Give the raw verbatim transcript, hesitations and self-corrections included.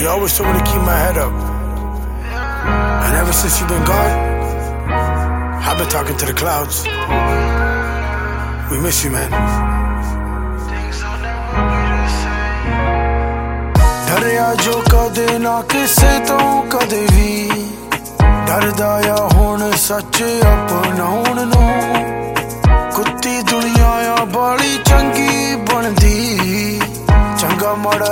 You always told me to keep my head up. And ever since you've been gone, I've been talking to the clouds. We miss you, man. डरिया जो कदे ना किसे तो कदे भी डरदा या हुण सच अपनाउण नूं कुत्ती दुनिया आ बड़ी चंगी बनदी चंगा माड़ा